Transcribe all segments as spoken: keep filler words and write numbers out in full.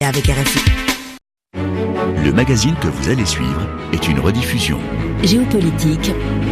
avec R F I. Le magazine que vous allez suivre est une rediffusion. Géopolitique,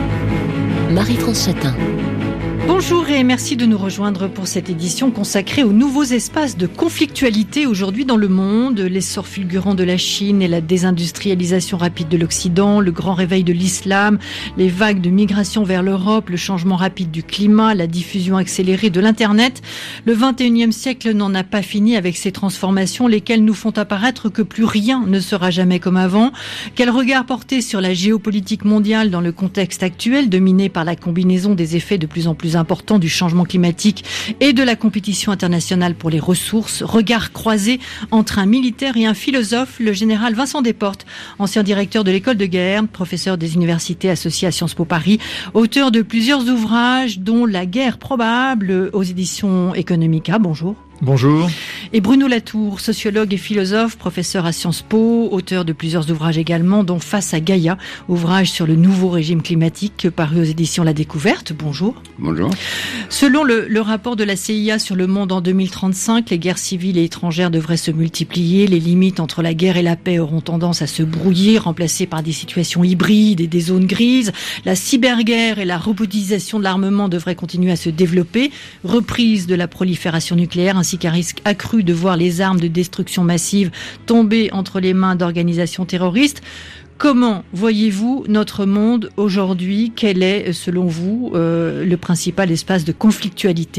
Marie-France Chatin. Bonjour et merci de nous rejoindre pour cette édition consacrée aux nouveaux espaces de conflictualité aujourd'hui dans le monde. L'essor fulgurant de la Chine et la désindustrialisation rapide de l'Occident, le grand réveil de l'islam, les vagues de migration vers l'Europe, le changement rapide du climat, la diffusion accélérée de l'Internet. Le vingt et unième siècle n'en a pas fini avec ces transformations, lesquelles nous font apparaître que plus rien ne sera jamais comme avant. Quel regard porter sur la géopolitique mondiale dans le contexte actuel, dominé par la combinaison des effets de plus en plus important du changement climatique et de la compétition internationale pour les ressources. Regard croisé entre un militaire et un philosophe, le général Vincent Desportes, ancien directeur de l'école de guerre, professeur des universités associées à Sciences Po Paris, auteur de plusieurs ouvrages dont La guerre probable aux éditions Economica. Bonjour. Bonjour. Et Bruno Latour, sociologue et philosophe, professeur à Sciences Po, auteur de plusieurs ouvrages également, dont Face à Gaïa, ouvrage sur le nouveau régime climatique paru aux éditions La Découverte. Bonjour. Bonjour. Selon le, le rapport de la C I A sur le monde en deux mille trente-cinq, les guerres civiles et étrangères devraient se multiplier. Les limites entre la guerre et la paix auront tendance à se brouiller, remplacées par des situations hybrides et des zones grises. La cyberguerre et la robotisation de l'armement devraient continuer à se développer. Reprise de la prolifération nucléaire, ainsi qu'un risque accru de voir les armes de destruction massive tomber entre les mains d'organisations terroristes. Comment voyez-vous notre monde aujourd'hui ? Quel est, selon vous, euh, le principal espace de conflictualité ?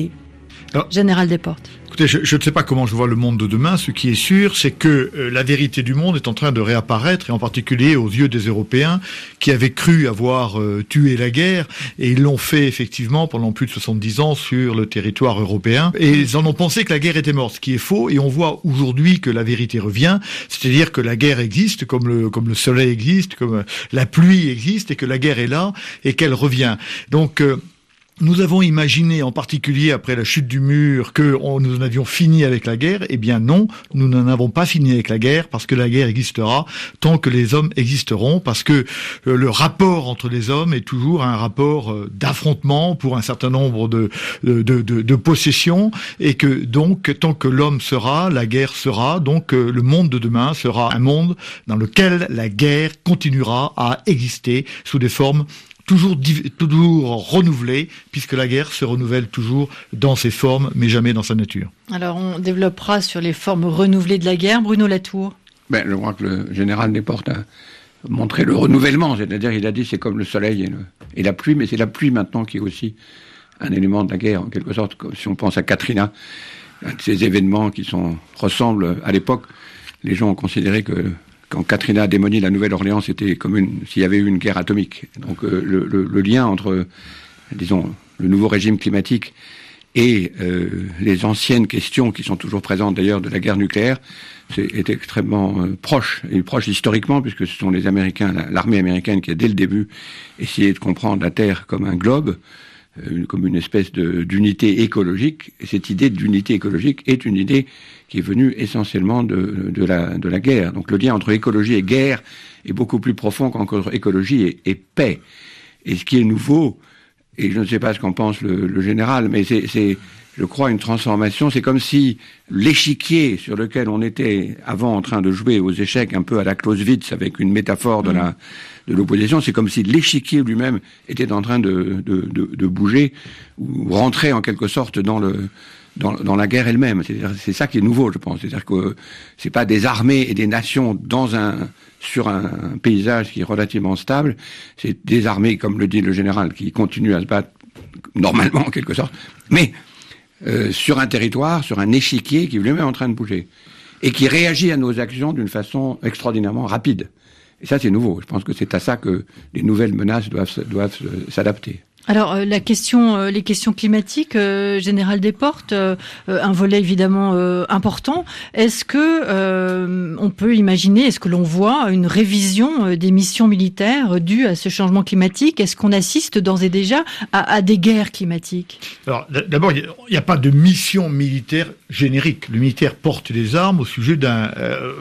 Alors, Général Desportes. Écoutez, je, je ne sais pas comment je vois le monde de demain. Ce qui est sûr, c'est que euh, la vérité du monde est en train de réapparaître, et en particulier aux yeux des Européens, qui avaient cru avoir euh, tué la guerre, et ils l'ont fait effectivement pendant plus de soixante-dix ans sur le territoire européen, et ils en ont pensé que la guerre était morte, ce qui est faux, et on voit aujourd'hui que la vérité revient, c'est-à-dire que la guerre existe, comme le, comme le soleil existe, comme la pluie existe, et que la guerre est là, et qu'elle revient. Donc, euh, nous avons imaginé, en particulier après la chute du mur, que on, nous en avions fini avec la guerre. Eh bien non, nous n'en avons pas fini avec la guerre, parce que la guerre existera tant que les hommes existeront, parce que euh, le rapport entre les hommes est toujours un rapport euh, d'affrontement pour un certain nombre de, de, de, de, de possessions, et que donc, tant que l'homme sera, la guerre sera. Donc euh, le monde de demain sera un monde dans lequel la guerre continuera à exister sous des formes toujours toujours renouvelée, puisque la guerre se renouvelle toujours dans ses formes, mais jamais dans sa nature. Alors, on développera sur les formes renouvelées de la guerre. Bruno Latour. Ben, je crois que le général Desportes a montré le renouvellement, c'est-à-dire il a dit c'est comme le soleil et, le, et la pluie, mais c'est la pluie maintenant qui est aussi un élément de la guerre, en quelque sorte. Si on pense à Katrina, un de ces événements qui sont, ressemblent à l'époque, les gens ont considéré que quand Katrina a démoli la Nouvelle-Orléans, c'était comme une, s'il y avait eu une guerre atomique. Donc euh, le, le, le lien entre, disons, le nouveau régime climatique et euh, les anciennes questions qui sont toujours présentes d'ailleurs de la guerre nucléaire, c'est, est extrêmement euh, proche, et proche historiquement, puisque ce sont les Américains, la, l'armée américaine qui a dès le début essayé de comprendre la Terre comme un globe, Une, comme une espèce de, d'unité écologique. Et cette idée d'unité écologique est une idée qui est venue essentiellement de, de, la, de la guerre. Donc le lien entre écologie et guerre est beaucoup plus profond qu'entre écologie et, et paix. Et ce qui est nouveau, et je ne sais pas ce qu'en pense le, le général, mais c'est, c'est, je crois, une transformation. C'est comme si l'échiquier sur lequel on était avant en train de jouer aux échecs, un peu à la Clausewitz, avec une métaphore de la de l'opposition, c'est comme si l'échiquier lui-même était en train de, de, de, de bouger, ou rentrer en quelque sorte dans le dans, dans la guerre elle-même. C'est-à-dire, c'est ça qui est nouveau, je pense. C'est-à-dire que c'est pas des armées et des nations dans un sur un, un paysage qui est relativement stable. C'est des armées, comme le dit le général, qui continuent à se battre normalement en quelque sorte, mais euh, sur un territoire, sur un échiquier qui lui-même est en train de bouger et qui réagit à nos actions d'une façon extraordinairement rapide. Et ça, c'est nouveau. Je pense que c'est à ça que les nouvelles menaces doivent, doivent s'adapter. Alors euh, la question, euh, les questions climatiques, euh, Général Desportes, euh, un volet évidemment euh, important. Est-ce que euh, on peut imaginer, est-ce que l'on voit une révision euh, des missions militaires dues à ce changement climatique ? Est-ce qu'on assiste d'ores et déjà à, à des guerres climatiques ? Alors d'abord, il n'y a, a pas de mission militaire générique. Le militaire porte des armes au sujet d'un euh,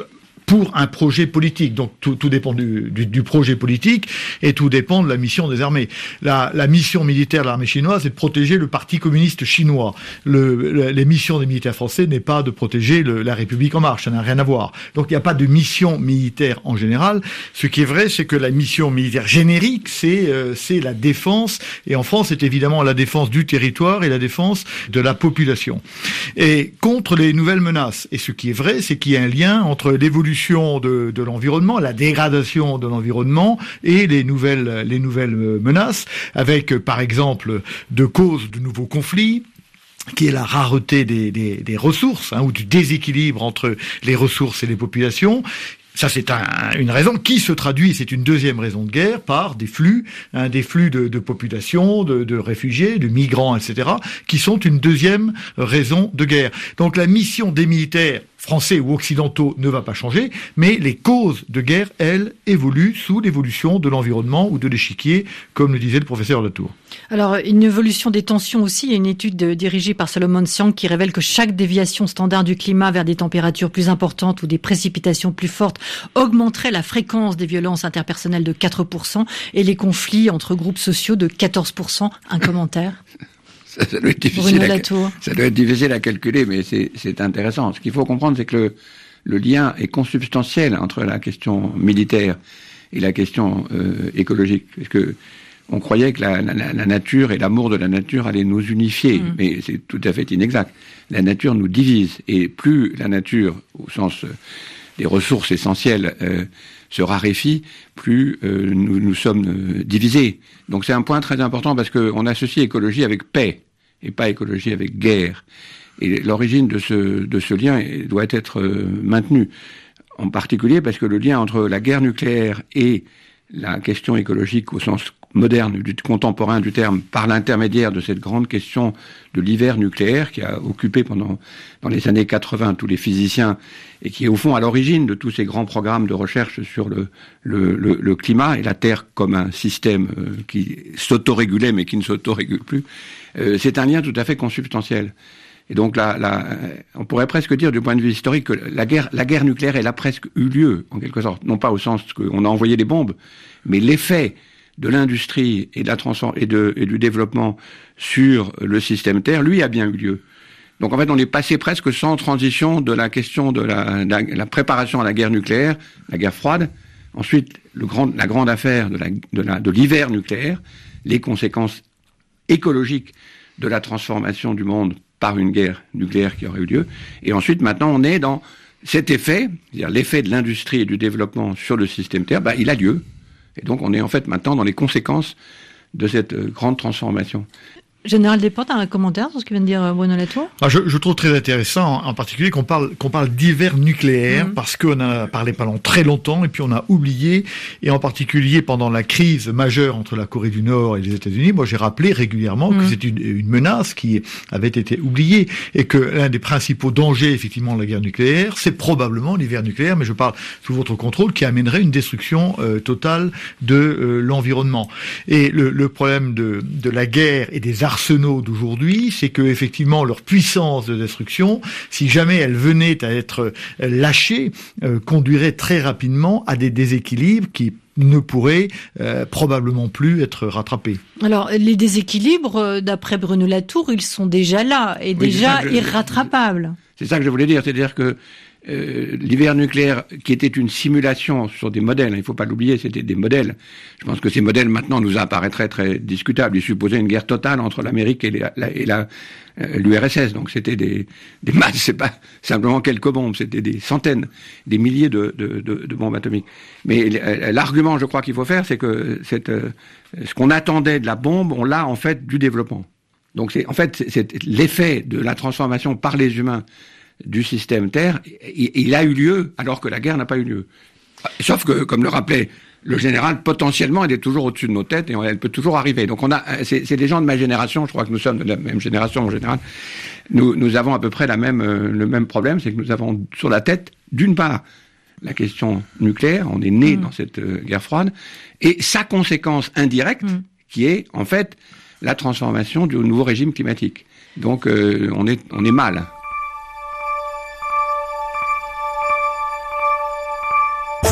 pour un projet politique. Donc tout, tout dépend du, du, du projet politique et tout dépend de la mission des armées. La, la mission militaire de l'armée chinoise, c'est de protéger le Parti communiste chinois. Le, le, les missions des militaires français n'est pas de protéger le, la République en marche, ça n'a rien à voir. Donc il n'y a pas de mission militaire en général. Ce qui est vrai, c'est que la mission militaire générique, c'est euh, c'est la défense. Et en France, c'est évidemment la défense du territoire et la défense de la population. Et contre les nouvelles menaces. Et ce qui est vrai, c'est qu'il y a un lien entre l'évolution de, de l'environnement, la dégradation de l'environnement et les nouvelles, les nouvelles menaces, avec par exemple de causes de nouveaux conflits, qui est la rareté des, des, des ressources, hein, ou du déséquilibre entre les ressources et les populations. Ça, c'est un, une raison qui se traduit, c'est une deuxième raison de guerre, par des flux, hein, des flux de, de population, de, de réfugiés, de migrants, et cetera, qui sont une deuxième raison de guerre. Donc la mission des militaires français ou occidentaux ne va pas changer, mais les causes de guerre, elles, évoluent sous l'évolution de l'environnement ou de l'échiquier, comme le disait le professeur Latour. Alors, une évolution des tensions aussi, il y a une étude dirigée par Solomon Siang qui révèle que chaque déviation standard du climat vers des températures plus importantes ou des précipitations plus fortes augmenterait la fréquence des violences interpersonnelles de quatre pour cent et les conflits entre groupes sociaux de quatorze pour cent. Un commentaire? Ça, ça, doit être difficile à, ça doit être difficile à calculer, mais c'est, c'est intéressant. Ce qu'il faut comprendre, c'est que le, le lien est consubstantiel entre la question militaire et la question euh, écologique. Parce que on croyait que la, la, la nature et l'amour de la nature allaient nous unifier, mmh. mais c'est tout à fait inexact. La nature nous divise, et plus la nature, au sens euh, des ressources essentielles, euh, se raréfie, plus euh, nous, nous sommes euh, divisés. Donc c'est un point très important parce qu'on associe écologie avec paix et pas écologie avec guerre. Et l'origine de ce, de ce lien doit être euh, maintenue. En particulier parce que le lien entre la guerre nucléaire et la question écologique au sens moderne, du contemporain du terme, par l'intermédiaire de cette grande question de l'hiver nucléaire qui a occupé pendant dans les années quatre-vingts tous les physiciens et qui est au fond à l'origine de tous ces grands programmes de recherche sur le, le, le, le climat et la Terre comme un système euh, qui s'autorégulait mais qui ne s'autorégule plus, euh, c'est un lien tout à fait consubstantiel. Et donc là, là, on pourrait presque dire du point de vue historique que la guerre, la guerre nucléaire, elle a presque eu lieu, en quelque sorte. Non pas au sens qu'on a envoyé des bombes, mais l'effet de l'industrie et de la transform- et, de, et du développement sur le système Terre, lui, a bien eu lieu. Donc en fait, on est passé presque sans transition de la question de la, de la, la préparation à la guerre nucléaire, la guerre froide, ensuite le grand, la grande affaire de, la, de, la, de l'hiver nucléaire, les conséquences écologiques de la transformation du monde par une guerre nucléaire qui aurait eu lieu. Et ensuite, maintenant, on est dans cet effet, c'est-à-dire l'effet de l'industrie et du développement sur le système Terre, bah, il a lieu. Et donc, on est en fait maintenant dans les conséquences de cette euh, grande transformation. Général Desportes, un commentaire sur ce que vient de dire Bruno Latour? Ah, je, je trouve très intéressant, en particulier qu'on parle qu'on parle d'hiver nucléaire, mmh. parce qu'on a parlé pendant très longtemps et puis on a oublié, et en particulier pendant la crise majeure entre la Corée du Nord et les États-Unis, moi j'ai rappelé régulièrement mmh. que c'est une, une menace qui avait été oubliée et que l'un des principaux dangers effectivement de la guerre nucléaire, c'est probablement l'hiver nucléaire, mais je parle sous votre contrôle, qui amènerait une destruction euh, totale de euh, l'environnement. Et le, le problème de, de la guerre et des arsenaux d'aujourd'hui, c'est que effectivement leur puissance de destruction, si jamais elle venait à être lâchée, euh, conduirait très rapidement à des déséquilibres qui ne pourraient euh, probablement plus être rattrapés. Alors les déséquilibres, d'après Bruno Latour, ils sont déjà là et oui, déjà je, irrattrapables. C'est ça que je voulais dire, c'est-à-dire que Euh, l'hiver nucléaire, qui était une simulation sur des modèles, il ne faut pas l'oublier, c'était des modèles. Je pense que ces modèles maintenant nous apparaîtraient très discutables. Ils supposaient une guerre totale entre l'Amérique et, les, la, et la, euh, l'U R S S. Donc c'était des, des masses, c'est pas simplement quelques bombes, c'était des centaines, des milliers de, de, de, de bombes atomiques. Mais l'argument, je crois, qu'il faut faire, c'est que cette, euh, ce qu'on attendait de la bombe, on l'a en fait du développement. Donc c'est en fait c'est, c'est l'effet de la transformation par les humains du système Terre, il a eu lieu alors que la guerre n'a pas eu lieu. Sauf que, comme le rappelait le général, potentiellement, elle est toujours au-dessus de nos têtes et elle peut toujours arriver. Donc on a, c'est, c'est des gens de ma génération, je crois que nous sommes de la même génération en général, nous, nous avons à peu près la même, euh, le même problème, c'est que nous avons sur la tête, d'une part, la question nucléaire, on est né mmh. dans cette euh, guerre froide, et sa conséquence indirecte, mmh. qui est, en fait, la transformation du nouveau régime climatique. Donc euh, on est, on est mal.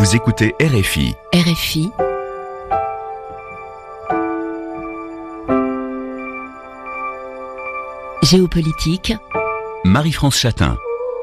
Vous écoutez R F I. R F I. Géopolitique. Marie-France Chatin.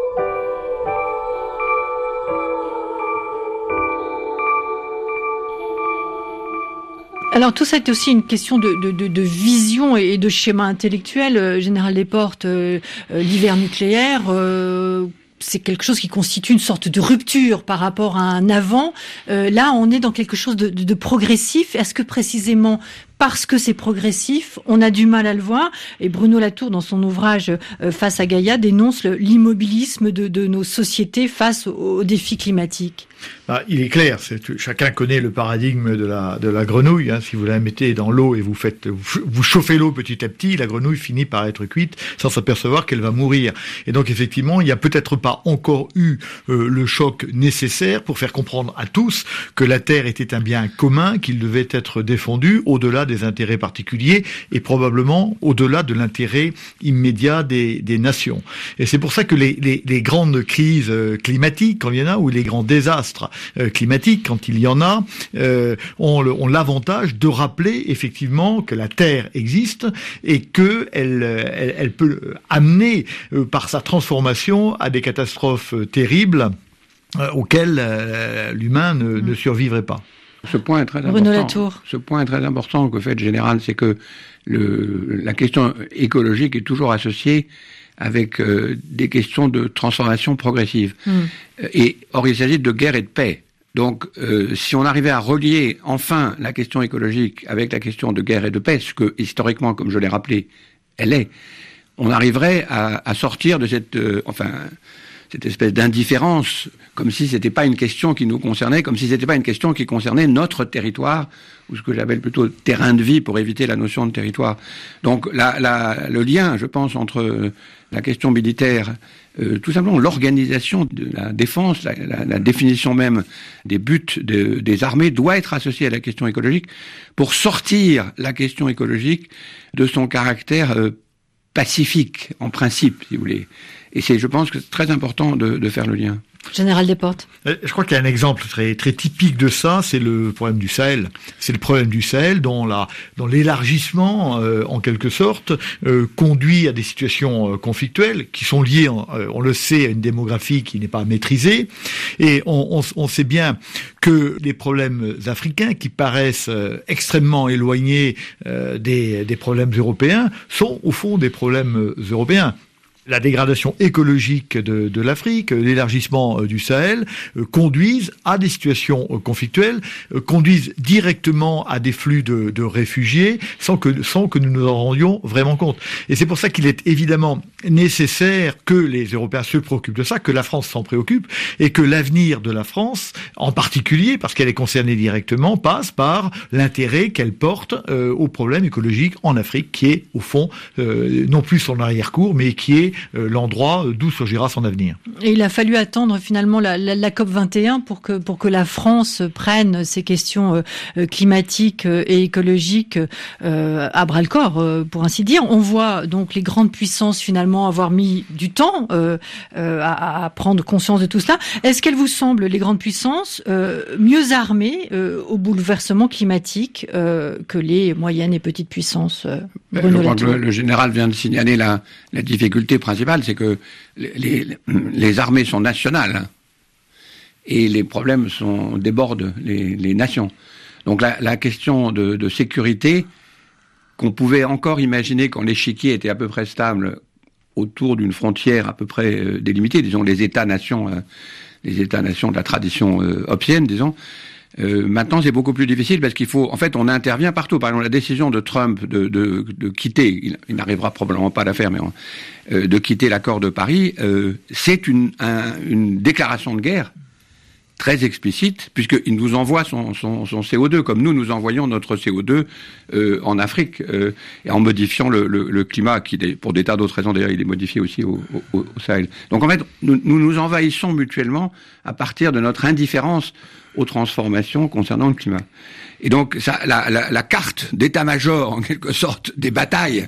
Alors tout ça est aussi une question de, de, de, de vision et de schéma intellectuel. Euh, Général Desportes, euh, euh, l'hiver nucléaire, euh, c'est quelque chose qui constitue une sorte de rupture par rapport à un avant. Euh, là, on est dans quelque chose de, de, de progressif. Est-ce que précisément parce que c'est progressif, on a du mal à le voir? Et Bruno Latour, dans son ouvrage euh, Face à Gaïa, dénonce le, l'immobilisme de, de nos sociétés face aux, aux défis climatiques. Bah, il est clair, c'est, chacun connaît le paradigme de la, de la grenouille. Hein. Si vous la mettez dans l'eau et vous faites, vous, vous chauffez l'eau petit à petit, la grenouille finit par être cuite sans s'apercevoir qu'elle va mourir. Et donc effectivement, il n'y a peut-être pas encore eu euh, le choc nécessaire pour faire comprendre à tous que la Terre était un bien commun, qu'il devait être défendu au-delà des intérêts particuliers et probablement au-delà de l'intérêt immédiat des, des nations. Et c'est pour ça que les, les, les grandes crises climatiques, quand il y en a, ou les grands désastres climatiques, quand il y en a, euh, ont, le, ont l'avantage de rappeler effectivement que la Terre existe et que elle, elle, elle peut amener euh, par sa transformation à des catastrophes terribles euh, auxquelles euh, l'humain ne, mmh. ne survivrait pas. Ce point est très Bruno important. Latour. Ce point est très important que fait le général, c'est que le, la question écologique est toujours associée avec euh, des questions de transformation progressive. Mm. Et or, il s'agit de guerre et de paix. Donc, euh, si on arrivait à relier enfin la question écologique avec la question de guerre et de paix, ce que historiquement, comme je l'ai rappelé, elle est, on arriverait à, à sortir de cette, euh, enfin, cette espèce d'indifférence, comme si c'était pas une question qui nous concernait, comme si c'était pas une question qui concernait notre territoire, ou ce que j'appelle plutôt terrain de vie pour éviter la notion de territoire. Donc, la, la, le lien, je pense, entre la question militaire, euh, tout simplement l'organisation de la défense, la, la, la définition même des buts de, des armées doit être associée à la question écologique pour sortir la question écologique de son caractère euh, pacifique, en principe, si vous voulez. Et c'est, je pense que c'est très important de, de faire le lien. Général Desportes. Je crois qu'il y a un exemple très très typique de ça, c'est le problème du Sahel. C'est le problème du Sahel dont la dont l'élargissement, euh, en quelque sorte, euh, conduit à des situations euh, conflictuelles qui sont liées, euh, on le sait, à une démographie qui n'est pas maîtrisée. Et on, on, on sait bien que les problèmes africains, qui paraissent euh, extrêmement éloignés euh, des des problèmes européens, sont au fond des problèmes européens. La dégradation écologique de, de l'Afrique, l'élargissement du Sahel euh, conduisent à des situations euh, conflictuelles, euh, conduisent directement à des flux de, de réfugiés sans que, sans que nous nous en rendions vraiment compte. Et c'est pour ça qu'il est évidemment nécessaire que les Européens se préoccupent de ça, que la France s'en préoccupe et que l'avenir de la France, en particulier parce qu'elle est concernée directement, passe par l'intérêt qu'elle porte euh, aux problèmes écologiques en Afrique, qui est au fond euh, non plus son arrière-cour, mais qui est l'endroit d'où surgira son avenir. Et il a fallu attendre finalement la, la, la COP vingt et un pour que, pour que la France prenne ces questions euh, climatiques et écologiques euh, à bras-le-corps, euh, pour ainsi dire. On voit donc les grandes puissances finalement avoir mis du temps euh, euh, à, à prendre conscience de tout cela. Est-ce qu'elles vous semblent, les grandes puissances, euh, mieux armées euh, au bouleversement climatique euh, que les moyennes et petites puissances euh, Bruno Je crois Latour. que le, le général vient de signaler la, la difficulté principale, c'est que les, les, les armées sont nationales hein, et les problèmes sont, débordent les, les nations. Donc la, la question de, de sécurité, qu'on pouvait encore imaginer quand l'échiquier était à peu près stable autour d'une frontière à peu près euh, délimitée, disons les États-nations, euh, les États-nations de la tradition euh, hobbesienne, disons. Euh, maintenant, c'est beaucoup plus difficile parce qu'il faut, en fait, on intervient partout. Par exemple, la décision de Trump de, de, de quitter, il, il n'arrivera probablement pas à la faire, mais on, euh, de quitter l'accord de Paris, euh, c'est une, un, une déclaration de guerre très explicite, puisqu'il nous envoie son, son, son C O deux, comme nous, nous envoyons notre C O deux euh, en Afrique, euh, et en modifiant le, le, le climat, qui, pour des tas d'autres raisons, d'ailleurs, il est modifié aussi au, au, au Sahel. Donc, en fait, nous, nous nous envahissons mutuellement à partir de notre indifférence aux transformations concernant le climat. Et donc, ça, la, la, la carte d'état-major, en quelque sorte, des batailles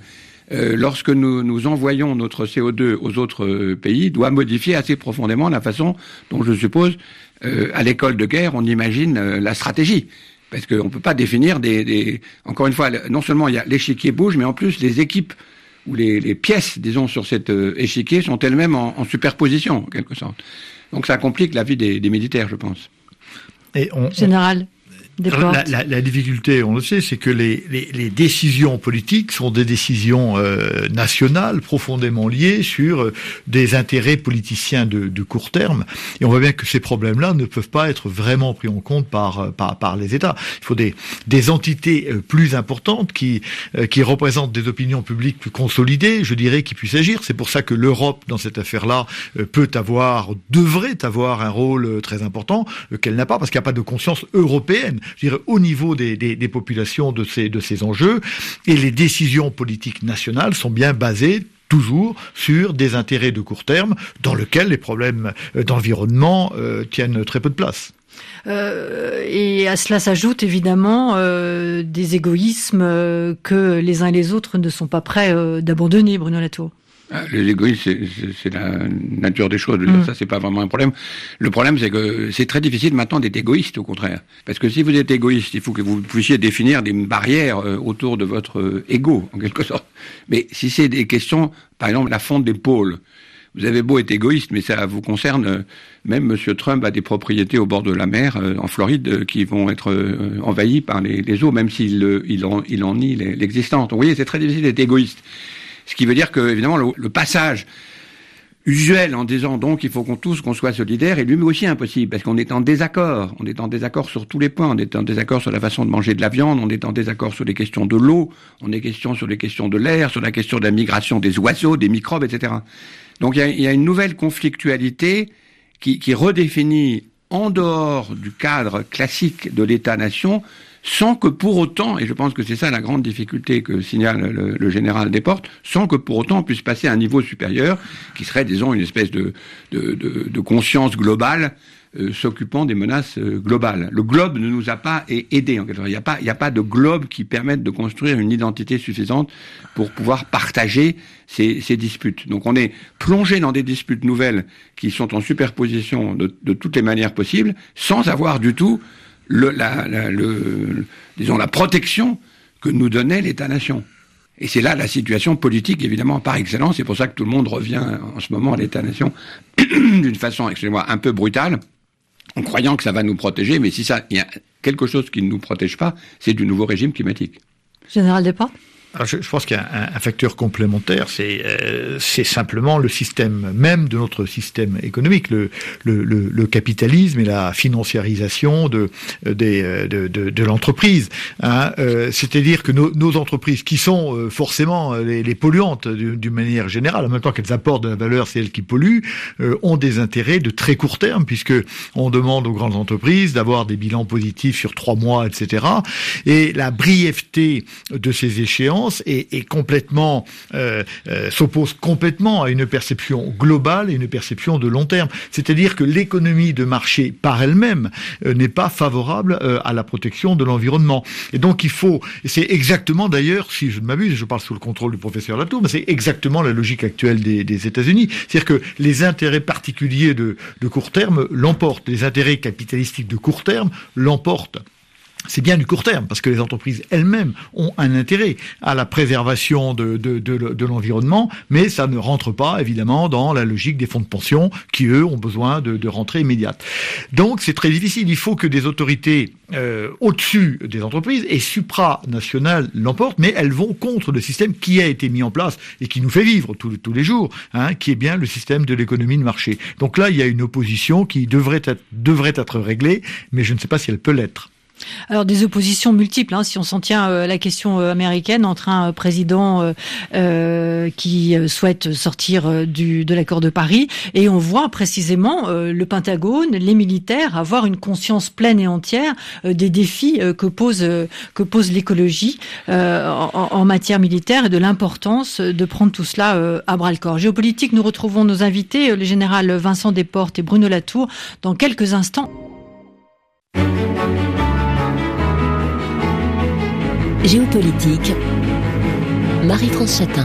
euh, lorsque nous, nous envoyons notre C O deux aux autres euh, pays, doit modifier assez profondément la façon dont, je suppose, euh, à l'école de guerre, on imagine euh, la stratégie. Parce qu'on ne peut pas définir des, des... Encore une fois, non seulement il y a l'échiquier bouge, mais en plus les équipes ou les, les pièces, disons, sur cet euh, échiquier sont elles-mêmes en, en superposition, en quelque sorte. Donc ça complique la vie des, des militaires, je pense. Et on, Général. La, la, la difficulté, on le sait, c'est que les, les, les décisions politiques sont des décisions euh, nationales profondément liées sur euh, des intérêts politiciens de, de court terme. Et on voit bien que ces problèmes-là ne peuvent pas être vraiment pris en compte par, par, par les États. Il faut des, des entités euh, plus importantes qui, euh, qui représentent des opinions publiques plus consolidées, je dirais, qui puissent agir. C'est pour ça que l'Europe, dans cette affaire-là, euh, peut avoir, devrait avoir un rôle euh, très important, euh, qu'elle n'a pas, parce qu'il n'y a pas de conscience européenne, je dirais, au niveau des, des, des populations de ces, de ces enjeux. Et les décisions politiques nationales sont bien basées toujours sur des intérêts de court terme, dans lesquels les problèmes d'environnement euh, tiennent très peu de place. Euh, et à cela s'ajoute évidemment euh, des égoïsmes euh, que les uns et les autres ne sont pas prêts euh, d'abandonner, Bruno Latour. Les égoïsmes, c'est, c'est, c'est la nature des choses. Mmh. Ça, c'est pas vraiment un problème. Le problème, c'est que c'est très difficile maintenant d'être égoïste, au contraire. Parce que si vous êtes égoïste, il faut que vous puissiez définir des barrières euh, autour de votre euh, ego, en quelque sorte. Mais si c'est des questions, par exemple, la fonte des pôles, vous avez beau être égoïste, mais ça vous concerne. Euh, même Monsieur Trump a des propriétés au bord de la mer, euh, en Floride, euh, qui vont être euh, envahies par les, les eaux, même s'il euh, il en, il en nie l'existence. Donc, vous voyez, c'est très difficile d'être égoïste. Ce qui veut dire que, évidemment, le, le passage usuel en disant donc il faut qu'on tous qu'on soit solidaires est lui aussi impossible, parce qu'on est en désaccord. On est en désaccord sur tous les points. On est en désaccord sur la façon de manger de la viande, on est en désaccord sur les questions de l'eau, on est question sur les questions de l'air, sur la question de la migration des oiseaux, des microbes, et cetera. Donc il y a, il y a une nouvelle conflictualité qui, qui redéfinit en dehors du cadre classique de l'État-nation, sans que pour autant, et je pense que c'est ça la grande difficulté que signale le, le général Desportes, sans que pour autant on puisse passer à un niveau supérieur, qui serait, disons, une espèce de, de, de, de conscience globale euh, s'occupant des menaces euh, globales. Le globe ne nous a pas aidés, en quelque sorte. Il n'y a pas, il n'y a pas de globe qui permette de construire une identité suffisante pour pouvoir partager ces, ces disputes. Donc on est plongé dans des disputes nouvelles qui sont en superposition de, de toutes les manières possibles, sans avoir du tout Le, la, la, le, disons, la protection que nous donnait l'État-nation. Et c'est là la situation politique, évidemment, par excellence. C'est pour ça que tout le monde revient en ce moment à l'État-nation d'une façon, excusez-moi, un peu brutale, en croyant que ça va nous protéger. Mais si ça, il y a quelque chose qui ne nous protège pas, c'est du nouveau régime climatique. Général Desportes ? Alors je, je pense qu'il y a un, un facteur complémentaire, c'est euh, c'est simplement le système même de notre système économique, le le, le, le capitalisme et la financiarisation de de de, de, de l'entreprise. Hein. Euh, c'est-à-dire que nos, nos entreprises, qui sont euh, forcément les, les polluantes d'une manière générale, en même temps qu'elles apportent de la valeur, c'est elles qui polluent, euh, ont des intérêts de très court terme, puisque on demande aux grandes entreprises d'avoir des bilans positifs sur trois mois, et cetera. Et la brièveté de ces échéances Est, est complètement euh, euh, s'oppose complètement à une perception globale et une perception de long terme. C'est-à-dire que l'économie de marché par elle-même euh, n'est pas favorable euh, à la protection de l'environnement. Et donc il faut, et c'est exactement d'ailleurs, si je ne m'abuse, je parle sous le contrôle du professeur Latour, mais c'est exactement la logique actuelle des, des États-Unis. C'est-à-dire que les intérêts particuliers de, de court terme l'emportent, les intérêts capitalistiques de court terme l'emportent. C'est bien du court terme, parce que les entreprises elles-mêmes ont un intérêt à la préservation de, de, de, de l'environnement, mais ça ne rentre pas, évidemment, dans la logique des fonds de pension, qui, eux, ont besoin de, de rentrée immédiate. Donc, c'est très difficile. Il faut que des autorités euh, au-dessus des entreprises et supranationales l'emportent, mais elles vont contre le système qui a été mis en place et qui nous fait vivre tous, tous les jours, hein, qui est bien le système de l'économie de marché. Donc là, il y a une opposition qui devrait être, devrait être réglée, mais je ne sais pas si elle peut l'être. Alors des oppositions multiples, hein, si on s'en tient à la question américaine, entre un président euh, euh, qui souhaite sortir du, de l'accord de Paris, et on voit précisément euh, le Pentagone, les militaires avoir une conscience pleine et entière euh, des défis euh, que pose euh, que pose l'écologie euh, en, en matière militaire, et de l'importance de prendre tout cela euh, à bras-le-corps. Géopolitique, nous retrouvons nos invités, le général Vincent Desportes et Bruno Latour, dans quelques instants. Géopolitique, Marie-France Chatin.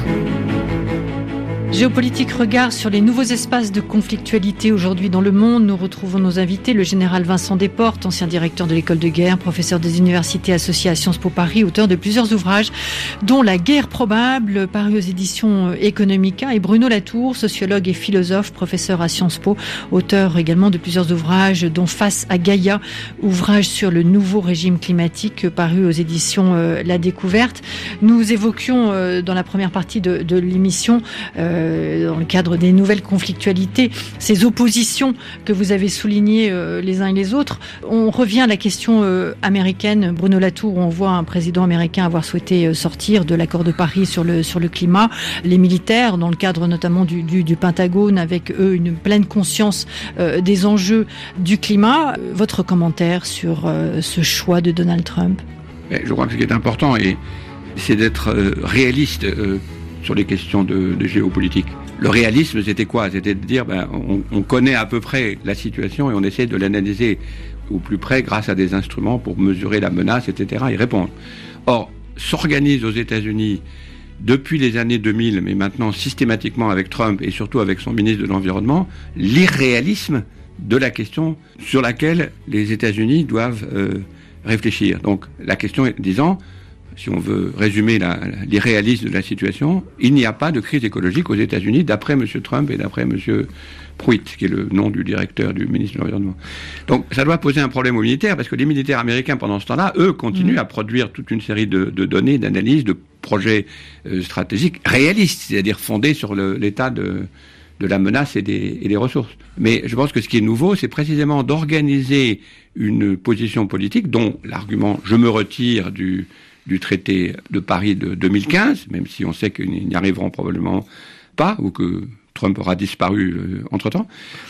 Géopolitique, regard sur les nouveaux espaces de conflictualité aujourd'hui dans le monde. Nous retrouvons nos invités, le général Vincent Desportes, ancien directeur de l'école de guerre, professeur des universités associées à Sciences Po Paris, auteur de plusieurs ouvrages, dont La guerre probable, paru aux éditions Economica, et Bruno Latour, sociologue et philosophe, professeur à Sciences Po, auteur également de plusieurs ouvrages, dont Face à Gaïa, ouvrage sur le nouveau régime climatique, paru aux éditions La Découverte. Nous évoquions dans la première partie de, de l'émission euh, dans le cadre des nouvelles conflictualités, ces oppositions que vous avez soulignées euh, les uns et les autres. On revient à la question euh, américaine. Bruno Latour, on voit un président américain avoir souhaité euh, sortir de l'accord de Paris sur le, sur le climat. Les militaires, dans le cadre notamment du, du, du Pentagone, avec eux une pleine conscience euh, des enjeux du climat. Votre commentaire sur euh, ce choix de Donald Trump? Je crois que ce qui est important, et c'est d'être euh, réaliste euh, sur les questions de, de géopolitique. Le réalisme, c'était quoi? C'était de dire, ben, on, on connaît à peu près la situation et on essaie de l'analyser au plus près grâce à des instruments pour mesurer la menace, et cetera, y répondre. Or, s'organise aux États-Unis depuis les années deux mille, mais maintenant systématiquement avec Trump et surtout avec son ministre de l'Environnement, l'irréalisme de la question sur laquelle les États-Unis doivent euh, réfléchir. Donc, la question est disant, si on veut résumer la, l'irréalisme de la situation, il n'y a pas de crise écologique aux États-Unis, d'après M. Trump et d'après M. Pruitt, qui est le nom du directeur du ministre de l'Environnement. Donc, ça doit poser un problème aux militaires, parce que les militaires américains, pendant ce temps-là, eux, continuent mmh. à produire toute une série de, de données, d'analyses, de projets euh, stratégiques réalistes, c'est-à-dire fondés sur le, l'état de, de la menace et des, et des ressources. Mais je pense que ce qui est nouveau, c'est précisément d'organiser une position politique dont l'argument « je me retire du » du traité de Paris de deux mille quinze, même si on sait qu'ils n'y arriveront probablement pas, ou que Trump aura disparu euh, entre-temps.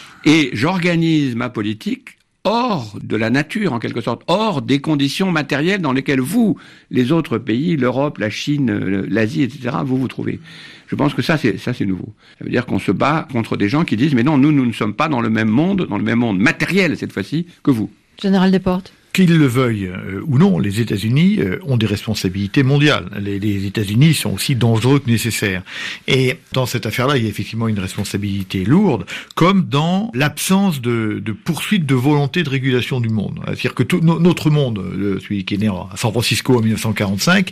Et j'organise ma politique hors de la nature, en quelque sorte, hors des conditions matérielles dans lesquelles vous, les autres pays, l'Europe, la Chine, l'Asie, et cetera, vous vous trouvez. Je pense que ça, c'est, ça, c'est nouveau. Ça veut dire qu'on se bat contre des gens qui disent « mais non, nous, nous ne sommes pas dans le même monde, dans le même monde matériel, cette fois-ci, que vous ». Général Desportes. Qu'ils le veuillent euh, ou non, les États-Unis euh, ont des responsabilités mondiales. Les, les États-Unis sont aussi dangereux que nécessaires. Et dans cette affaire-là, il y a effectivement une responsabilité lourde, comme dans l'absence de, de poursuite de volonté de régulation du monde. C'est-à-dire que tout, no, notre monde, le, celui qui est né à San Francisco en dix-neuf cent quarante-cinq,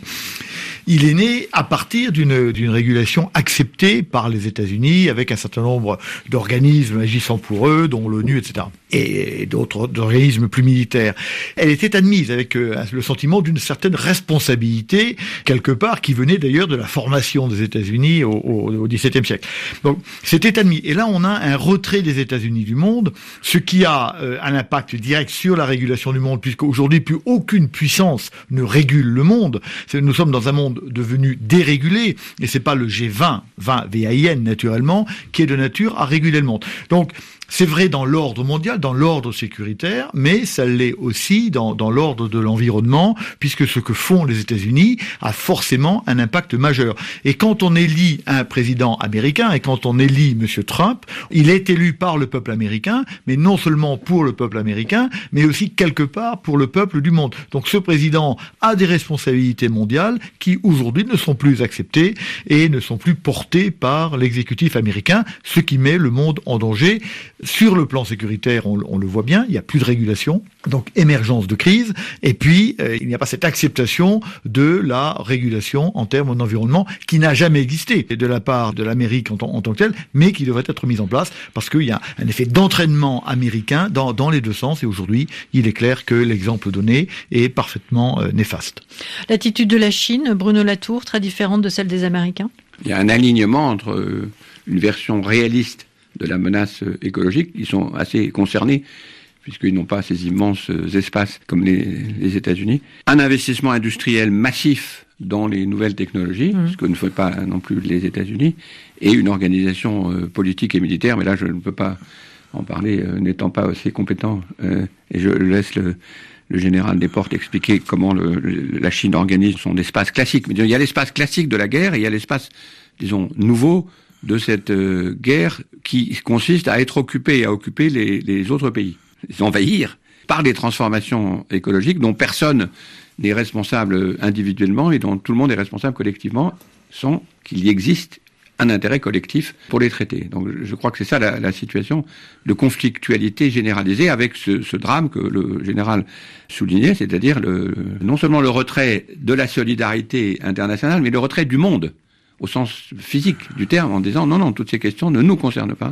il est né à partir d'une, d'une régulation acceptée par les États-Unis, avec un certain nombre d'organismes agissant pour eux, dont l'ONU, et cetera, et d'autres organismes plus militaires. Elle était admise avec euh, le sentiment d'une certaine responsabilité, quelque part, qui venait d'ailleurs de la formation des États-Unis au, au, au dix-septième siècle. Donc, c'était admis. Et là, on a un retrait des États-Unis du monde, ce qui a euh, un impact direct sur la régulation du monde, puisqu'aujourd'hui, plus aucune puissance ne régule le monde. C'est, nous sommes dans un monde devenu dérégulé, et c'est pas le G vingt, vingt V A I N naturellement, qui est de nature à réguler le monde. Donc, c'est vrai dans l'ordre mondial, dans l'ordre sécuritaire, mais ça l'est aussi dans, dans l'ordre de l'environnement, puisque ce que font les États-Unis a forcément un impact majeur. Et quand on élit un président américain, et quand on élit M. Trump, il est élu par le peuple américain, mais non seulement pour le peuple américain, mais aussi quelque part pour le peuple du monde. Donc ce président a des responsabilités mondiales qui aujourd'hui ne sont plus acceptées et ne sont plus portées par l'exécutif américain, ce qui met le monde en danger. Sur le plan sécuritaire, on, on le voit bien, il n'y a plus de régulation, donc émergence de crise, et puis euh, il n'y a pas cette acceptation de la régulation en termes d'environnement qui n'a jamais existé de la part de l'Amérique en, en tant que telle, mais qui devrait être mise en place parce qu'il y a un effet d'entraînement américain dans, dans les deux sens, et aujourd'hui, il est clair que l'exemple donné est parfaitement euh, néfaste. L'attitude de la Chine, Bruno Latour, très différente de celle des Américains? Il y a un alignement entre euh, une version réaliste de la menace écologique. Ils sont assez concernés, puisqu'ils n'ont pas ces immenses espaces comme les, les États-Unis. Un investissement industriel massif dans les nouvelles technologies, mmh. ce que ne fait pas non plus les États-Unis, et une organisation euh, politique et militaire, mais là je ne peux pas en parler, euh, n'étant pas assez compétent, euh, et je laisse le, le général Desportes expliquer comment le, le, la Chine organise son espace classique. Mais il y a l'espace classique de la guerre, et il y a l'espace, disons, nouveau, de cette euh, guerre qui consiste à être occupé et à occuper les, les autres pays, les envahir par des transformations écologiques dont personne n'est responsable individuellement et dont tout le monde est responsable collectivement, sans qu'il y existe un intérêt collectif pour les traiter. Donc je crois que c'est ça la, la situation de conflictualité généralisée avec ce, ce drame que le général soulignait, c'est-à-dire le, non seulement le retrait de la solidarité internationale, mais le retrait du monde, au sens physique du terme, en disant non, non, toutes ces questions ne nous concernent pas,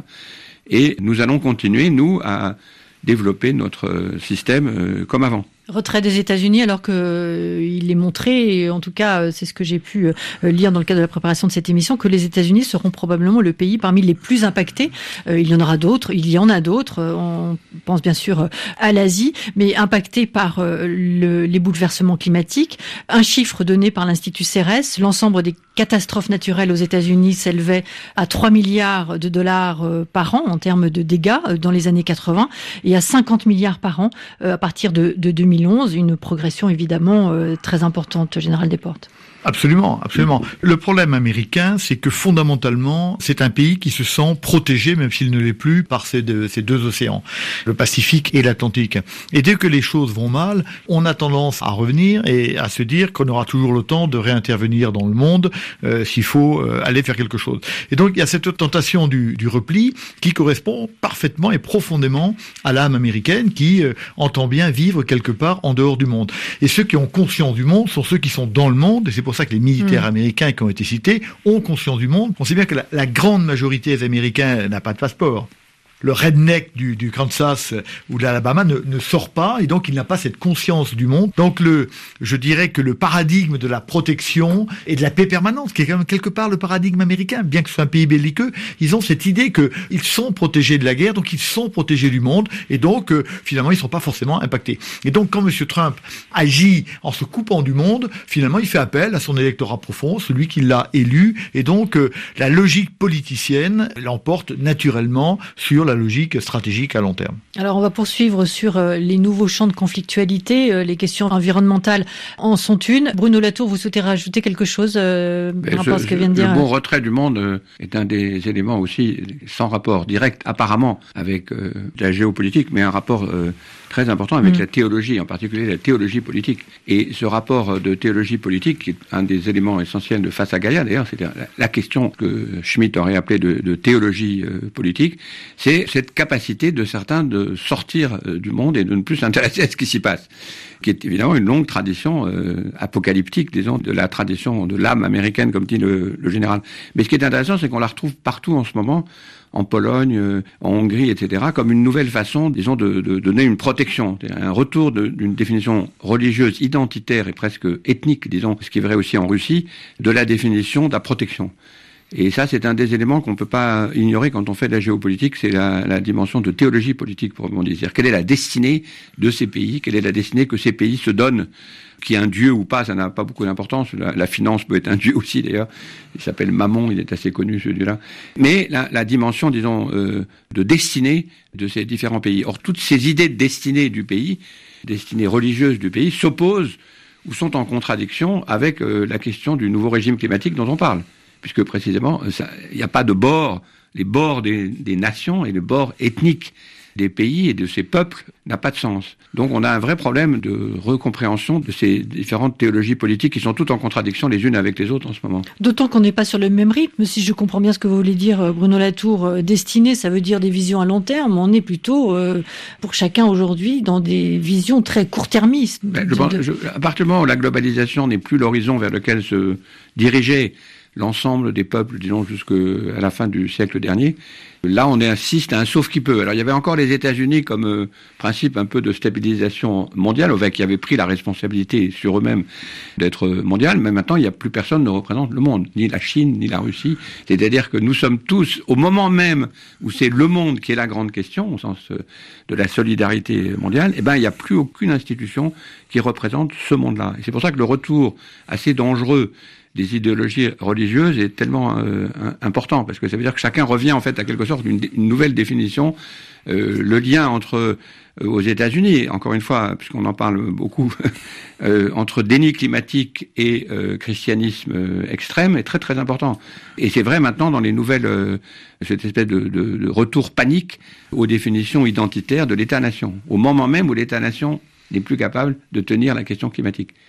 et nous allons continuer, nous, à développer notre système euh, comme avant. Retrait des États-Unis, alors que euh, il est montré, et en tout cas euh, c'est ce que j'ai pu euh, lire dans le cadre de la préparation de cette émission, que les États-Unis seront probablement le pays parmi les plus impactés. Euh, il y en aura d'autres, il y en a d'autres. Euh, on pense bien sûr euh, à l'Asie, mais impactés par euh, le, les bouleversements climatiques. Un chiffre donné par l'Institut C E R E S, l'ensemble des catastrophes naturelles aux États-Unis s'élevait à trois milliards de dollars euh, par an en termes de dégâts euh, dans les années quatre-vingts, et à cinquante milliards par an euh, à partir de, de deux mille onze, une progression évidemment euh, très importante, Général Desportes. Absolument, absolument. Le problème américain, c'est que fondamentalement, c'est un pays qui se sent protégé, même s'il ne l'est plus, par ces deux, ces deux océans, le Pacifique et l'Atlantique. Et dès que les choses vont mal, on a tendance à revenir et à se dire qu'on aura toujours le temps de réintervenir dans le monde euh, s'il faut euh, aller faire quelque chose. Et donc, il y a cette tentation du, du repli qui correspond parfaitement et profondément à l'âme américaine qui euh, entend bien vivre quelque part en dehors du monde. Et ceux qui ont conscience du monde sont ceux qui sont dans le monde, et c'est pour C'est pour ça que les militaires mmh. américains qui ont été cités ont conscience du monde. On sait bien que la, la grande majorité des Américains n'a pas de passeport. Le redneck du, du Kansas ou de l'Alabama ne, ne sort pas, et donc il n'a pas cette conscience du monde. Donc le, je dirais que le paradigme de la protection et de la paix permanente, qui est quand même quelque part le paradigme américain, bien que ce soit un pays belliqueux, ils ont cette idée qu'ils sont protégés de la guerre, donc ils sont protégés du monde, et donc euh, finalement ils ne sont pas forcément impactés. Et donc quand M. Trump agit en se coupant du monde, finalement il fait appel à son électorat profond, celui qui l'a élu, et donc euh, la logique politicienne l'emporte naturellement sur la logique stratégique à long terme. Alors on va poursuivre sur euh, les nouveaux champs de conflictualité. Euh, les questions environnementales en sont une. Bruno Latour, vous souhaitez rajouter quelque chose euh, par rapport à ce que vient de dire? Le bon retrait du monde euh, est un des éléments aussi sans rapport direct apparemment avec euh, la géopolitique, mais un rapport euh, très important avec mmh. la théologie, en particulier la théologie politique. Et ce rapport de théologie politique, qui est un des éléments essentiels de Face à Gaïa, d'ailleurs, c'est la, la question que Schmitt aurait appelée de, de théologie euh, politique, c'est cette capacité de certains de sortir euh, du monde et de ne plus s'intéresser à ce qui s'y passe, qui est évidemment une longue tradition euh, apocalyptique, disons, de la tradition de l'âme américaine, comme dit le, le général. Mais ce qui est intéressant, c'est qu'on la retrouve partout en ce moment, en Pologne, euh, en Hongrie, et cetera, comme une nouvelle façon, disons, de, de donner une protection, un retour de, d'une définition religieuse, identitaire et presque ethnique, disons, ce qui est vrai aussi en Russie, de la définition de la protection. Et ça, c'est un des éléments qu'on ne peut pas ignorer quand on fait de la géopolitique, c'est la, la dimension de théologie politique, pour dire. C'est-à-dire, quelle est la destinée de ces pays, quelle est la destinée que ces pays se donnent, qu'il y ait un dieu ou pas, ça n'a pas beaucoup d'importance. La, la finance peut être un dieu aussi, d'ailleurs. Il s'appelle Mammon, il est assez connu, ce dieu-là. Mais la, la dimension, disons, euh, de destinée de ces différents pays. Or, toutes ces idées de destinée du pays, destinée religieuse du pays, s'opposent ou sont en contradiction avec euh, la question du nouveau régime climatique dont on parle. Puisque précisément, il n'y a pas de bord, les bords des, des nations et le bord ethnique des pays et de ces peuples n'a pas de sens. Donc on a un vrai problème de recompréhension de ces différentes théologies politiques qui sont toutes en contradiction les unes avec les autres en ce moment. D'autant qu'on n'est pas sur le même rythme, si je comprends bien ce que vous voulez dire, Bruno Latour. Destiné, ça veut dire des visions à long terme. On est plutôt, euh, pour chacun aujourd'hui, dans des visions très court-termistes. Ben, je pense, je, à partir du moment où la globalisation n'est plus l'horizon vers lequel se dirigeait l'ensemble des peuples, disons, jusqu'à la fin du siècle dernier. Là, on assiste à un sauf qui peut. Alors, il y avait encore les États-Unis comme euh, principe un peu de stabilisation mondiale, qui avaient pris la responsabilité sur eux-mêmes d'être mondial, mais maintenant, il n'y a plus personne ne représente le monde, ni la Chine, ni la Russie. C'est-à-dire que nous sommes tous, au moment même où c'est le monde qui est la grande question, au sens euh, de la solidarité mondiale, eh ben, il n'y a plus aucune institution qui représente ce monde-là. Et c'est pour ça que le retour assez dangereux des idéologies religieuses est tellement euh, important, parce que ça veut dire que chacun revient en fait à quelque sorte d'une une nouvelle définition. Euh, le lien entre euh, aux États-Unis, encore une fois, puisqu'on en parle beaucoup, euh, entre déni climatique et euh, christianisme euh, extrême est très très important. Et c'est vrai maintenant dans les nouvelles, euh, cette espèce de, de, de retour panique aux définitions identitaires de l'État-nation, au moment même où l'État-nation n'est plus capable de tenir la question climatique.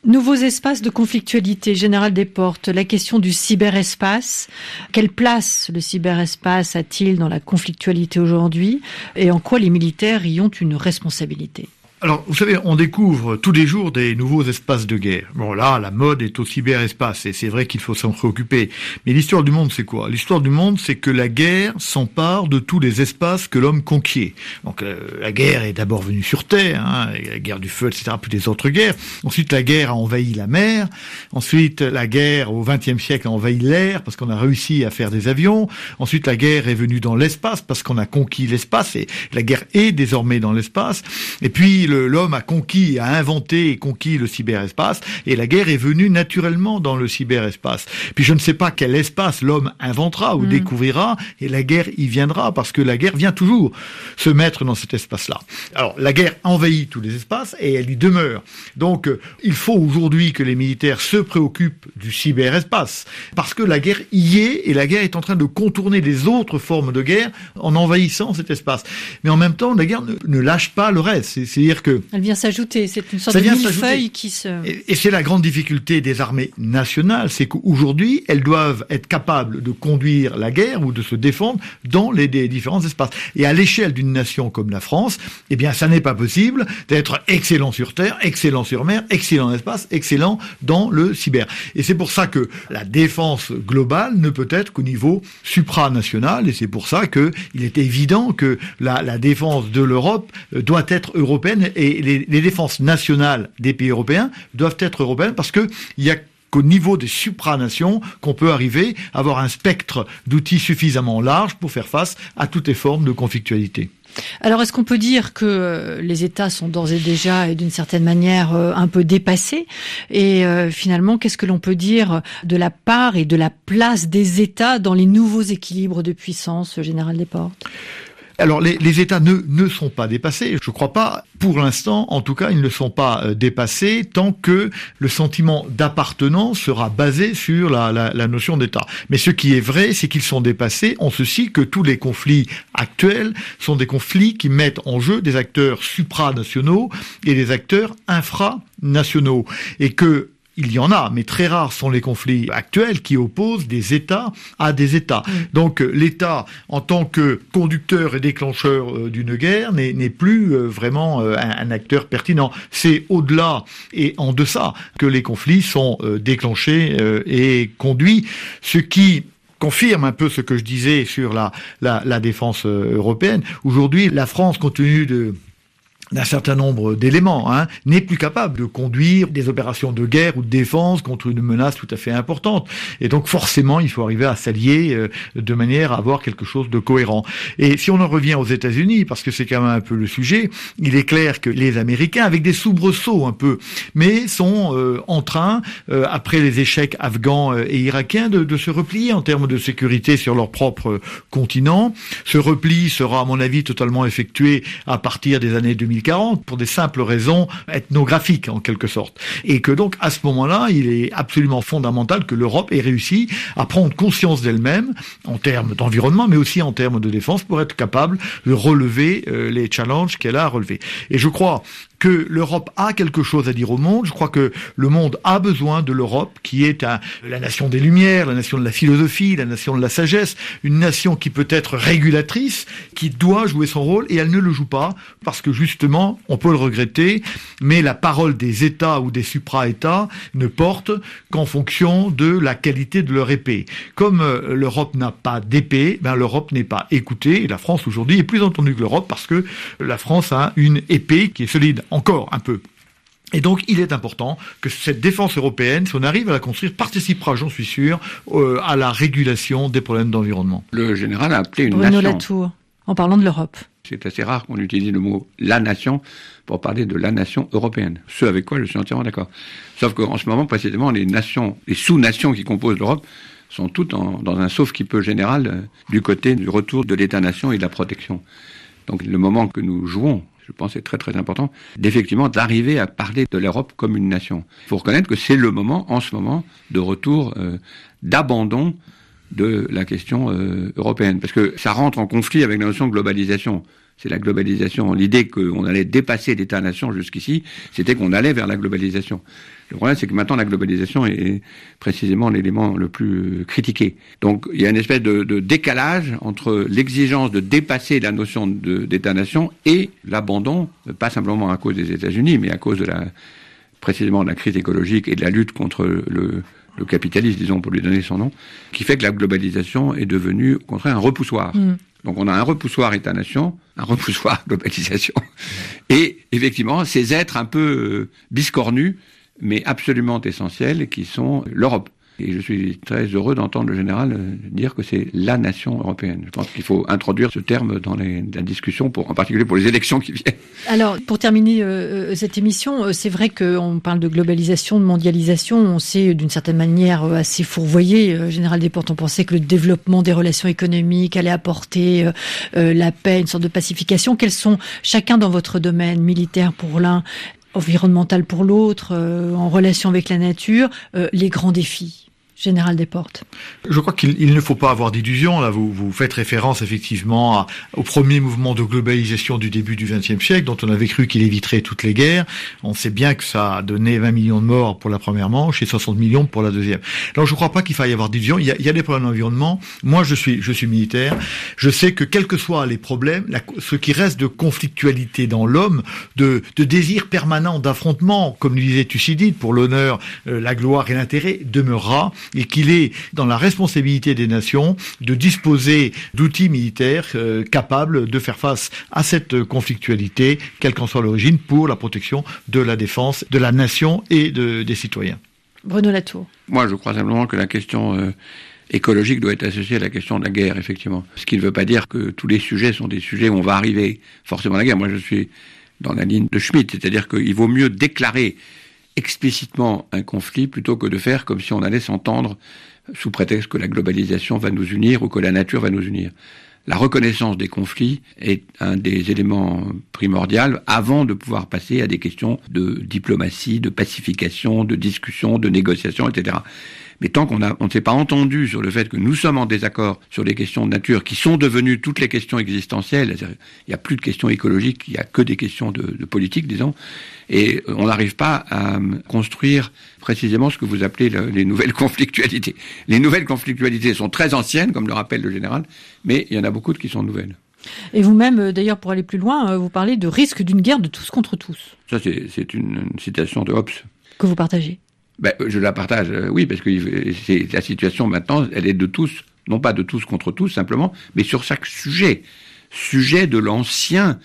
Nouveaux espaces de conflictualité, Général Desportes, la question du cyberespace. Quelle place le cyberespace a-t-il dans la conflictualité aujourd'hui et en quoi les militaires y ont une responsabilité ? Alors, vous savez, on découvre tous les jours des nouveaux espaces de guerre. Bon, là, la mode est au cyberespace, et c'est vrai qu'il faut s'en préoccuper. Mais l'histoire du monde, c'est quoi ? L'histoire du monde, c'est que la guerre s'empare de tous les espaces que l'homme conquiert. Donc, euh, la guerre est d'abord venue sur Terre, hein, la guerre du feu, et cetera, puis les autres guerres. Ensuite, la guerre a envahi la mer. Ensuite, la guerre, au vingtième siècle, a envahi l'air, parce qu'on a réussi à faire des avions. Ensuite, la guerre est venue dans l'espace, parce qu'on a conquis l'espace, et la guerre est désormais dans l'espace. Et puis, le l'homme a conquis, a inventé et conquis le cyberespace, et la guerre est venue naturellement dans le cyberespace. Puis je ne sais pas quel espace l'homme inventera ou mmh. découvrira, et la guerre y viendra, parce que la guerre vient toujours se mettre dans cet espace-là. Alors, la guerre envahit tous les espaces, et elle y demeure. Donc, euh, il faut aujourd'hui que les militaires se préoccupent du cyberespace, parce que la guerre y est, et la guerre est en train de contourner les autres formes de guerre en envahissant cet espace. Mais en même temps, la guerre ne, ne lâche pas le reste. C'est, c'est-à-dire que elle vient s'ajouter, c'est une sorte de millefeuille qui se... Et, et c'est la grande difficulté des armées nationales, c'est qu'aujourd'hui, elles doivent être capables de conduire la guerre ou de se défendre dans les, les différents espaces. Et à l'échelle d'une nation comme la France, eh bien, ça n'est pas possible d'être excellent sur terre, excellent sur mer, excellent en espace, excellent dans le cyber. Et c'est pour ça que la défense globale ne peut être qu'au niveau supranational, et c'est pour ça que il est évident que la, la défense de l'Europe doit être européenne, et les, les défenses nationales des pays européens doivent être européennes, parce que il y a qu'au niveau des supranations qu'on peut arriver à avoir un spectre d'outils suffisamment large pour faire face à toutes les formes de conflictualité. Alors, est-ce qu'on peut dire que les États sont d'ores et déjà, et d'une certaine manière, un peu dépassés ? Et euh, finalement, qu'est-ce que l'on peut dire de la part et de la place des États dans les nouveaux équilibres de puissance, Général Desportes ? Alors, les, les États ne, ne sont pas dépassés. Je crois pas, pour l'instant, en tout cas, ils ne sont pas euh, dépassés tant que le sentiment d'appartenance sera basé sur la, la, la notion d'État. Mais ce qui est vrai, c'est qu'ils sont dépassés en ceci que tous les conflits actuels sont des conflits qui mettent en jeu des acteurs supranationaux et des acteurs infranationaux. Et que il y en a, mais très rares sont les conflits actuels qui opposent des États à des États. Mmh. Donc l'État, en tant que conducteur et déclencheur euh, d'une guerre, n'est, n'est plus euh, vraiment euh, un, un acteur pertinent. C'est au-delà et en deçà que les conflits sont euh, déclenchés euh, et conduits, ce qui confirme un peu ce que je disais sur la, la, la défense euh, européenne. Aujourd'hui, la France, compte tenu de d'un certain nombre d'éléments, hein, n'est plus capable de conduire des opérations de guerre ou de défense contre une menace tout à fait importante. Et donc forcément, il faut arriver à s'allier euh, de manière à avoir quelque chose de cohérent. Et si on en revient aux États-Unis, parce que c'est quand même un peu le sujet, il est clair que les Américains, avec des soubresauts un peu, mais sont euh, en train, euh, après les échecs afghans euh, et irakiens, de, de se replier en termes de sécurité sur leur propre euh, continent. Ce repli sera, à mon avis, totalement effectué à partir des années deux mille quarante pour des simples raisons ethnographiques en quelque sorte. Et que donc à ce moment-là, il est absolument fondamental que l'Europe ait réussi à prendre conscience d'elle-même en termes d'environnement, mais aussi en termes de défense, pour être capable de relever euh, les challenges qu'elle a à relever. Et je crois que l'Europe a quelque chose à dire au monde. Je crois que le monde a besoin de l'Europe, qui est un, la nation des Lumières, la nation de la philosophie, la nation de la sagesse, une nation qui peut être régulatrice, qui doit jouer son rôle, et elle ne le joue pas, parce que justement, on peut le regretter, mais la parole des États ou des supra-États ne porte qu'en fonction de la qualité de leur épée. Comme euh, l'Europe n'a pas d'épée, ben l'Europe n'est pas écoutée, et la France aujourd'hui est plus entendue que l'Europe, parce que la France a une épée qui est solide. Encore un peu. Et donc, il est important que cette défense européenne, si on arrive à la construire, participera, j'en suis sûr, euh, à la régulation des problèmes d'environnement. Le général a appelé une Bruno nation. Latour, en parlant de l'Europe. C'est assez rare qu'on utilise le mot « la nation » pour parler de la nation européenne. Ce avec quoi je suis entièrement d'accord. Sauf qu'en ce moment, précisément, les nations, les sous-nations qui composent l'Europe sont toutes en, dans un sauf-qui-peut général euh, du côté du retour de l'État-nation et de la protection. Donc, le moment que nous jouons, je pense que c'est très très important, d'effectivement d'arriver à parler de l'Europe comme une nation. Il faut reconnaître que c'est le moment, en ce moment, de retour, euh, d'abandon de la question euh, européenne. Parce que ça rentre en conflit avec la notion de globalisation. C'est la globalisation. L'idée qu'on allait dépasser l'État-nation jusqu'ici, c'était qu'on allait vers la globalisation. Le problème, c'est que maintenant, la globalisation est précisément l'élément le plus critiqué. Donc, il y a une espèce de, de décalage entre l'exigence de dépasser la notion de, d'État-nation et l'abandon, pas simplement à cause des États-Unis, mais à cause de la, précisément de la crise écologique et de la lutte contre le, le capitalisme, disons, pour lui donner son nom, qui fait que la globalisation est devenue, au contraire, un repoussoir. Mmh. Donc, on a un repoussoir État-nation, un repoussoir globalisation. Et, effectivement, ces êtres un peu euh, biscornus, mais absolument essentiels, qui sont l'Europe. Et je suis très heureux d'entendre le général dire que c'est la nation européenne. Je pense qu'il faut introduire ce terme dans les, la discussion, pour, en particulier pour les élections qui viennent. Alors, pour terminer euh, cette émission, c'est vrai qu'on parle de globalisation, de mondialisation. On sait d'une certaine manière assez fourvoyé. Euh, Général Desportes, on pensait que le développement des relations économiques allait apporter euh, la paix, une sorte de pacification. Quels sont, chacun dans votre domaine, militaire pour l'un, environnemental pour l'autre, euh, en relation avec la nature, euh, les grands défis? Général Desportes. Je crois qu'il il ne faut pas avoir d'illusions. Là, vous, vous faites référence effectivement à, au premier mouvement de globalisation du début du vingtième siècle, dont on avait cru qu'il éviterait toutes les guerres. On sait bien que ça a donné vingt millions de morts pour la première manche et soixante millions pour la deuxième. Alors, je ne crois pas qu'il faille y avoir d'illusions. Il y a, il y a des problèmes d'environnement. Moi, je suis, je suis militaire. Je sais que quels que soient les problèmes, la, ce qui reste de conflictualité dans l'homme, de, de désir permanent d'affrontement, comme le disait Thucydide, pour l'honneur, euh, la gloire et l'intérêt, demeurera. Et qu'il est dans la responsabilité des nations de disposer d'outils militaires euh, capables de faire face à cette conflictualité, quelle qu'en soit l'origine, pour la protection de la défense de la nation et de, des citoyens. Bruno Latour. Moi, je crois simplement que la question euh, écologique doit être associée à la question de la guerre, effectivement. Ce qui ne veut pas dire que tous les sujets sont des sujets où on va arriver forcément à la guerre. Moi, je suis dans la ligne de Schmitt, c'est-à-dire qu'il vaut mieux déclarer explicitement un conflit plutôt que de faire comme si on allait s'entendre sous prétexte que la globalisation va nous unir ou que la nature va nous unir. La reconnaissance des conflits est un des éléments primordiaux avant de pouvoir passer à des questions de diplomatie, de pacification, de discussion, de négociation, et cetera. Mais tant qu'on a, on ne s'est pas entendu sur le fait que nous sommes en désaccord sur les questions de nature qui sont devenues toutes les questions existentielles, il n'y a plus de questions écologiques, il n'y a que des questions de, de politique, disons, et on n'arrive pas à construire précisément ce que vous appelez le, les nouvelles conflictualités. Les nouvelles conflictualités sont très anciennes, comme le rappelle le général, mais il y en a beaucoup qui sont nouvelles. Et vous-même, d'ailleurs, pour aller plus loin, vous parlez de risque d'une guerre de tous contre tous. Ça, c'est, c'est une, une citation de Hobbes. Que vous partagez? Ben, je la partage, euh, oui, parce que c'est, la situation maintenant, elle est de tous, non pas de tous contre tous simplement, mais sur chaque sujet. Sujet de l'ancien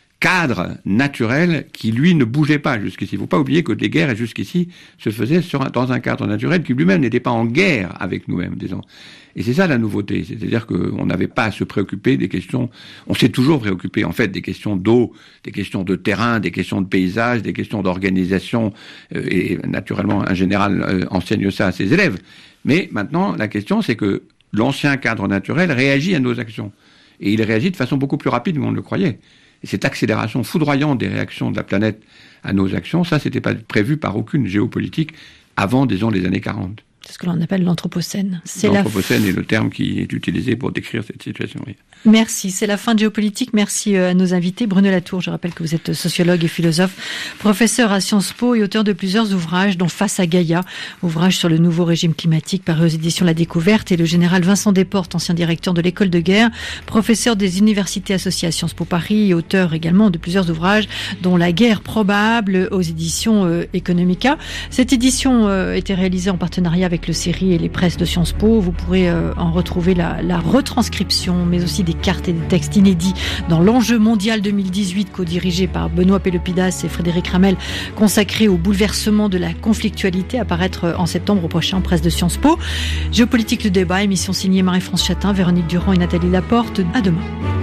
cadre naturel qui, lui, ne bougeait pas jusqu'ici. Il ne faut pas oublier que les guerres, jusqu'ici, se faisaient sur un, dans un cadre naturel qui lui-même n'était pas en guerre avec nous-mêmes, disons. Et c'est ça la nouveauté, c'est-à-dire qu'on n'avait pas à se préoccuper des questions, on s'est toujours préoccupé en fait des questions d'eau, des questions de terrain, des questions de paysage, des questions d'organisation, euh, et naturellement un général euh, enseigne ça à ses élèves. Mais maintenant, la question c'est que l'ancien cadre naturel réagit à nos actions. Et il réagit de façon beaucoup plus rapide qu'on ne le croyait. Et cette accélération foudroyante des réactions de la planète à nos actions, ça c'était pas prévu par aucune géopolitique avant, disons, les années quarante. C'est ce que l'on appelle l'anthropocène. C'est l'anthropocène la... est le terme qui est utilisé pour décrire cette situation. Oui. Merci. C'est la fin de Géopolitique. Merci à nos invités. Bruno Latour, je rappelle que vous êtes sociologue et philosophe, professeur à Sciences Po et auteur de plusieurs ouvrages, dont Face à Gaïa, ouvrage sur le nouveau régime climatique paru aux éditions La Découverte, et le général Vincent Desportes, ancien directeur de l'école de guerre, professeur des universités associées à Sciences Po Paris et auteur également de plusieurs ouvrages, dont La guerre probable aux éditions euh, Economica. Cette édition euh, était réalisée en partenariat avec le C E R I et les presses de Sciences Po. Vous pourrez euh, en retrouver la, la retranscription, mais aussi des cartes et des textes inédits dans l'enjeu mondial deux mille dix-huit, co-dirigé par Benoît Pelopidas et Frédéric Ramel, consacré au bouleversement de la conflictualité, à paraître en septembre prochain en presse de Sciences Po. Géopolitique, le débat, émission signée Marie-France Chatin, Véronique Durand et Nathalie Laporte. À demain.